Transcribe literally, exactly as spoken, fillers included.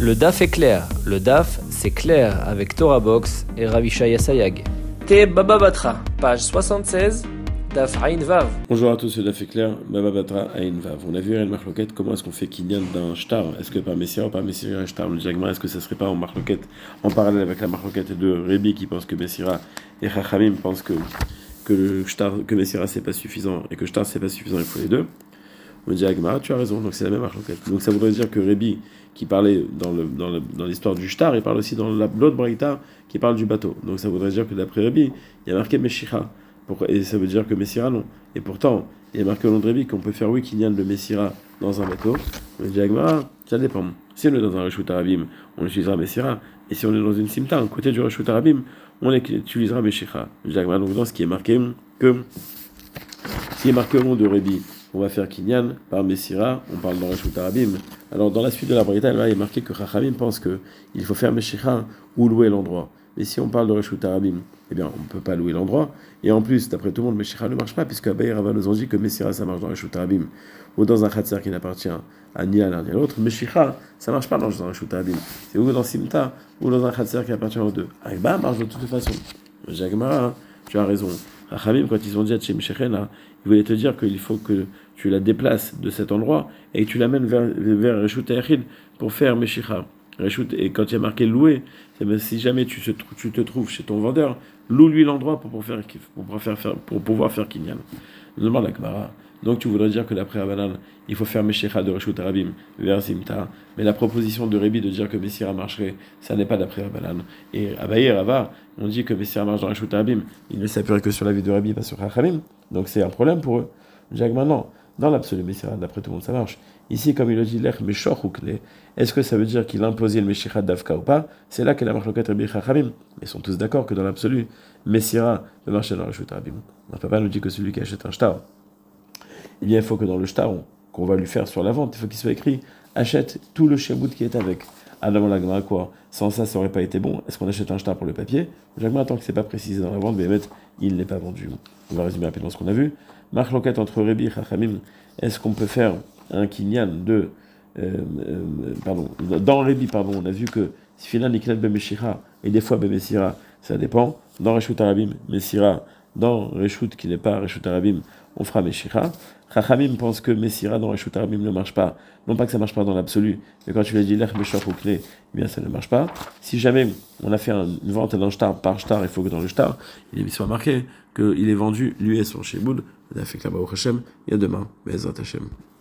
Le D A F est clair. Le D A F, c'est clair avec Torah Box et Ravishaya Sayag. Te Baba Batra, page soixante-seize, D A F Ain Vav. Bonjour à tous, c'est D A F est clair, Baba Batra Ain Vav. On a vu à Marloquette comment est-ce qu'on fait Kinyan d'un shtar. Est-ce que par Messira ou par Messira un shtar? Le Jagma, est-ce que ça serait pas en Marloquette, en parallèle avec la Marloquette de Rébi qui pense que Messira et Chachamim pensent que, que le shtar, que Messira c'est pas suffisant et que shtar c'est pas suffisant, il faut les deux. On dit Agmara, tu as raison, donc c'est la même marloquette. Donc ça voudrait dire que Rébi, qui parlait dans, le, dans, le, dans l'histoire du shtar, il parle aussi dans la, l'autre braïta qui parle du bateau. Donc ça voudrait dire que d'après Rébi, il y a marqué Meshicha, et ça veut dire que Messira non. Et pourtant, il y a marqué au nom de Rébi qu'on peut faire oui qu'il y a le Messira dans un bateau. On dit Agmara, ça dépend. Si on est dans un Reshut Arabim, on utilisera Messira, et si on est dans une Simta, à côté du Reshut Arabim, on utilisera Meshicha. Donc dans ce qui est marqué, que ce qui est marqué au nom de Rébi, on va faire Kinyan par Messira, on parle dans Reshut Arabim. Alors dans la suite de la Braïta, il est marqué que Chachamim pense qu'il faut faire Meshicha ou louer l'endroit. Mais si on parle de Reshut Arabim, eh bien on ne peut pas louer l'endroit. Et en plus, d'après tout le monde, Meshicha ne marche pas, puisque Abaye Rava nous ont dit que Messira ça marche dans Reshut Arabim, ou dans un Khatser qui n'appartient à ni à l'un ni à l'autre. Meshicha, ça marche pas dans un Reshut Arabim. C'est ou dans Simta, ou dans un Khatser qui appartient aux deux. Aïba marche de toute façon. Jagmara, hein, tu as raison. Chachamim, quand ils ont dit à Tchem Shechena, ils voulaient te dire qu'il faut que tu la déplaces de cet endroit et que tu l'amènes vers, vers Reshut Ayachid pour faire Meshicha. Et quand il y a marqué louer, si jamais tu, se, tu te trouves chez ton vendeur, loue-lui l'endroit pour, pour, faire, pour, pouvoir faire, pour pouvoir faire Kinyan. Nous demande la Gemara. Donc tu voudrais dire que d'après Rabbanan, il faut faire Meshicha de Reshut Arabim vers Simta. Mais la proposition de Rébi de dire que Messira marcherait, ça n'est pas d'après Rabbanan. Et Abaye et Rava, on dit que Messira marche dans Reshut Arabim, il ne s'appuierait que sur la vie de Rébi, pas sur Chachamim. Donc c'est un problème pour eux. Jacques, maintenant, dans l'absolu Messira, d'après tout le monde, ça marche. Ici, comme il le dit, l'ech Meshor ou Kle, est-ce que ça veut dire qu'il a imposé le Meshicha d'Avka ou pas? C'est là qu'est la marloquette Rébi et Chachamim. Ils sont tous d'accord que dans l'absolu, Messira peut marcher dans Reshut Arabim. Notre papa nous dit que celui qui achète un shtar, eh bien, il faut que dans le shtar qu'on va lui faire sur la vente, il faut qu'il soit écrit achète tout le shemout qui est avec. Adam la Gemara, quoi? Sans ça, ça aurait pas été bon. Est-ce qu'on achète un shtar pour le papier? Jacques, tant que c'est pas précisé dans la vente, mais il n'est pas vendu. On va résumer rapidement ce qu'on a vu. Marque l'enquête entre Rébi et Chachamim. Est-ce qu'on peut faire un kinyan de euh, euh, pardon dans Rébi, pardon, on a vu que Sfina Niklat Bemeshira et des fois Bemessira, ça dépend. Dans Reshut Arabim, Messira. Dans Reshut qui n'est pas Reshut Arabim, on fera Meshicha. Chachamim pense que Messira dans Reshut Arabim ne marche pas. Non pas que ça marche pas dans l'absolu, mais quand tu l'as dit l'ech Meshor ou Kle, eh bien ça ne marche pas. Si jamais on a fait une vente d'un shtar par shtar, il faut que dans le shtar, il soit marqué qu'il est vendu lui et son Shemoud. On a fait que là-bas au Hashem, il y a demain, Be'ezrat Hashem.